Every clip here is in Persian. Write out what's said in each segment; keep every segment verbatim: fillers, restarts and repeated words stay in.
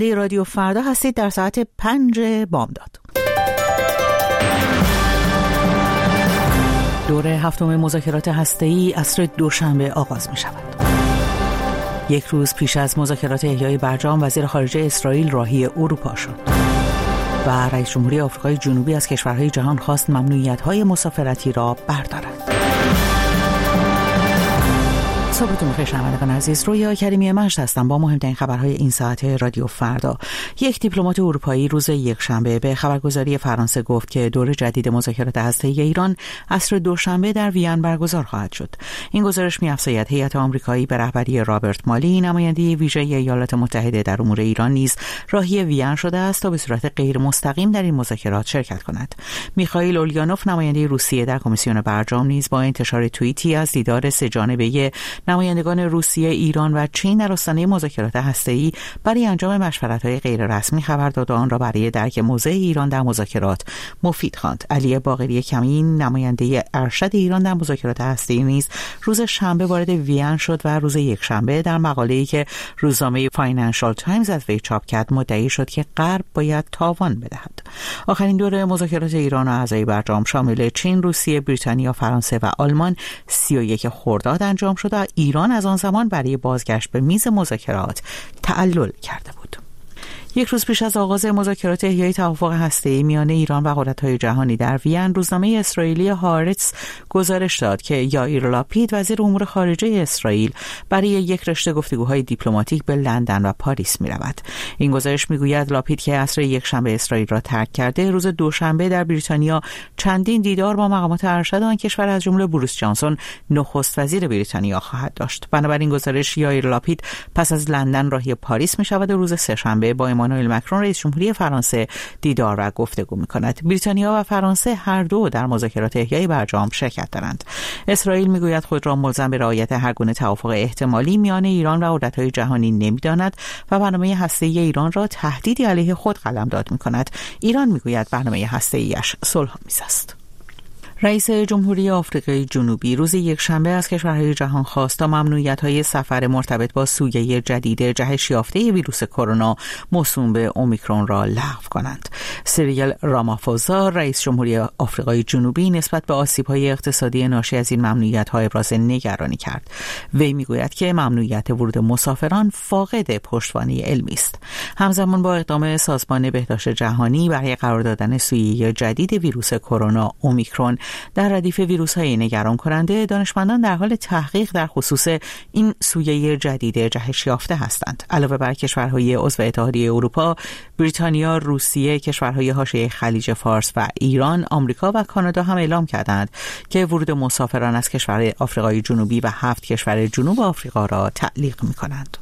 رادیو فردا هستید در ساعت پنج بامداد. دوره هفتم مذاکرات هسته‌ای عصر دوشنبه آغاز می شود. یک روز پیش از مذاکرات احیای برجام وزیر خارجه اسرائیل راهی اروپا شد و رئیس جمهوری آفریقای جنوبی از کشورهای جهان خواست ممنوعیت‌های مسافرتی را بردارد. صبحتون بخیر شنوندگان عزیز، رویا کریمی مجد هستم با مهمترین خبرهای این ساعت رادیو فردا. یک دیپلمات اروپایی روز یکشنبه به خبرگزاری فرانسه گفت که دور جدید مذاکرات هسته‌ای ایران عصر دوشنبه در وین برگزار خواهد شد. این گزارش می‌افزاید هیئت آمریکایی به رهبری رابرت مالی، نماینده ویژه ایالات متحده در امور ایران، نیز راهی وین شده است تا به صورت غیر مستقیم در این مذاکرات شرکت کند. میخائیل اولگانوف، نماینده روسیه در کمیسیون برجام، نیز با انتشار توییتی از دیدار سه‌جانبه نمایندگان روسیه، ایران و چین در آستانه مذاکرات هسته‌ای برای انجام مشورت‌های غیررسمی خبر داد و آن را برای درک موضع ایران در مذاکرات مفید خواند. علی باقری کمین، نماینده ارشد ایران در مذاکرات هسته‌ای، نیز روز شنبه وارد وین شد و روز یکشنبه در مقاله‌ای که روزنامه فاینانشال تایمز از وی چاپ کرد مدعی شد که غرب باید تاوان بدهد. آخرین دوره مذاکرات ایران و اعضای برجام شامل چین، روسیه، بریتانیا، فرانسه و آلمان سی و یک خرداد انجام شد و ایران از آن زمان برای بازگشت به میز مذاکرات تعلل کرده بود. یک روز پیش از آغاز مذاکرات احیای توافق هسته‌ای میان ایران و قدرت‌های جهانی در وین، روزنامه اسرائیلی هارتز گزارش داد که یائیر لاپید، وزیر امور خارجه اسرائیل، برای یک رشته گفتگوهای دیپلماتیک به لندن و پاریس می‌رود. این گزارش می‌گوید لاپید که عصر یکشنبه اسرائیل را ترک کرده، روز دوشنبه در بریتانیا چندین دیدار با مقامات ارشد آن کشور از جمله بوریس جانسون، نخست وزیر بریتانیا، خواهد داشت. بنابراین گزارش یائیر لاپید پس از لندن راهی پاریس می‌شود و روز سه‌شنبه با امانوئل مکرون، رئیس جمهوری فرانسه، دیدار و گفتگو می‌کند. بریتانیا و فرانسه هر دو در مذاکرات احیای برجام شرکت دارند. اسرائیل میگوید خود را ملزم به رعایت هر گونه توافق احتمالی میان ایران و قدرت‌های جهانی نمی‌داند و برنامه هسته‌ای ایران را تهدیدی علیه خود قلمداد می‌کند. ایران میگوید برنامه هسته‌ایش صلح‌آمیز است. رئیس جمهوری آفریقای جنوبی روز یکشنبه از کشورهای جهان خواست تا ممنوعیت‌های سفر مرتبط با سویه جدید جهش یافته ویروس کرونا موسوم به اومیکرون را لغو کنند. سیریل رامافوزا، رئیس جمهوری آفریقای جنوبی، نسبت به آسیب‌های اقتصادی ناشی از این ممنوعیت‌ها ابراز نگرانی کرد. وی می‌گوید که ممنوعیت ورود مسافران فاقد پشتوانه علمی است. همزمان با اقدام سازمان بهداشت جهانی برای قرار دادن سویه جدید ویروس کرونا اومیکرون در ردیف ویروس‌های نگران کننده، دانشمندان در حال تحقیق در خصوص این سویه جدید جهش یافته هستند. علاوه بر کشورهای عضو اتحادیه اروپا، بریتانیا، روسیه، کشورهای حاشیه خلیج فارس و ایران، آمریکا و کانادا هم اعلام کردند که ورود مسافران از کشور آفریقای جنوبی و هفت کشور جنوب آفریقا را تعلیق می‌کنند.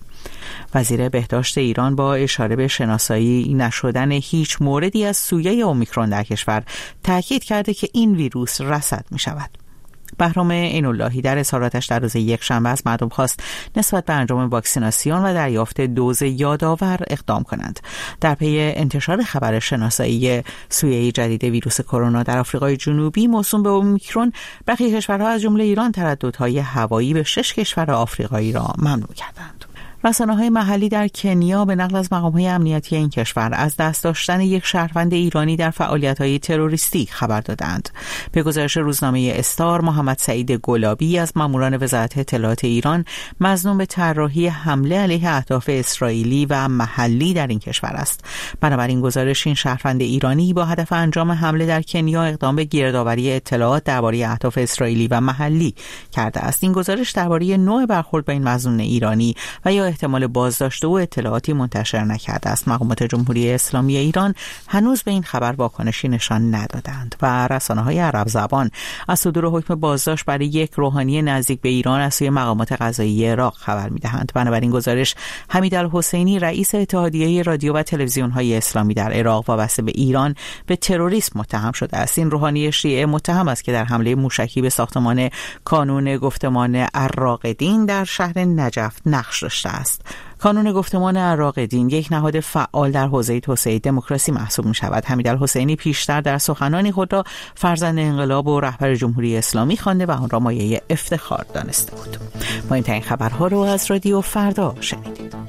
وزیر بهداشت ایران با اشاره به شناسایی نشدن هیچ موردی از سویه اومیکرون در کشور تاکید کرده که این ویروس رصد می شود. بهرام عین‌اللهی در اظهاراتش در روز یکشنبه از مردم خواست نسبت به انجام واکسیناسیون و دریافت دوز یادآور اقدام کنند. در پی انتشار خبر شناسایی سویه جدید ویروس کرونا در آفریقای جنوبی موسوم به اومیکرون، برخی کشورها از جمله ایران ترددهای هوایی به شش کشور آفریقایی را ممنوع کردند. رسانه‌های محلی در کنیا به نقل از مقام‌های امنیتی این کشور از دست داشتن یک شهروند ایرانی در فعالیت‌های تروریستی خبر دادند. به گزارش روزنامه استار، محمد سعید گلابی از ماموران وزارت اطلاعات ایران مظنون به طراحی حمله علیه اهداف اسرائیلی و محلی در این کشور است. بنابراین گزارش این شهروند ایرانی با هدف انجام حمله در کنیا اقدام به گردآوری اطلاعات درباره اهداف اسرائیلی و محلی کرده است. این گزارش درباره نوع برخورد با این مظنون ایرانی و یا احتمال بازداشت و اطلاعاتی منتشر نکرده است. مقامات جمهوری اسلامی ایران هنوز به این خبر واکنشی نشان ندادند و رسانه‌های عرب زبان از صدور حکم بازداشت برای یک روحانی نزدیک به ایران از سوی مقامات قضایی عراق خبر می‌دهند. بنابراین گزارش حمیدالحسینی، رئیس اتحادیه رادیو و تلویزیون‌های اسلامی در عراق وابسته به ایران، به تروریسم متهم شده است. این روحانی شیعه متهم است که در حمله موشکی به ساختمان کانون گفتمان عراقدین در شهر نجف نقش داشته است. کانون گفتمان عراقدین یک نهاد فعال در حوزه توسعه دموکراسی محسوب می شود. حمیدالحسینی پیشتر در سخنانی خود را فرزند انقلاب و رهبر جمهوری اسلامی خوانده و آن را مایه افتخار دانسته بود. ما این خبرها رو از رادیو فردا شنیدید.